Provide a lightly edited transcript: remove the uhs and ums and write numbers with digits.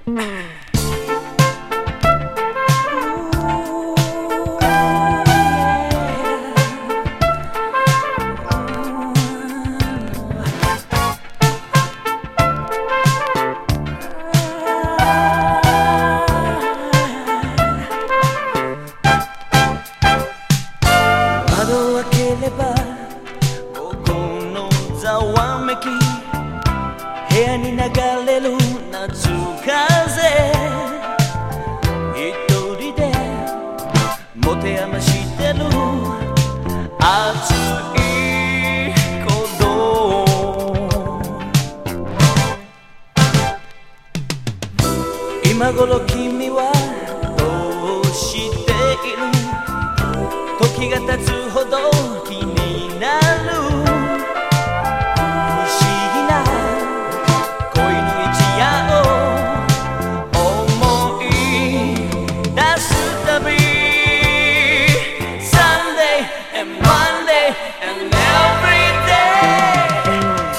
窓を開ければ午後のざわめき、部屋に流れる夏風、一人で持て余してる熱い鼓動。今頃君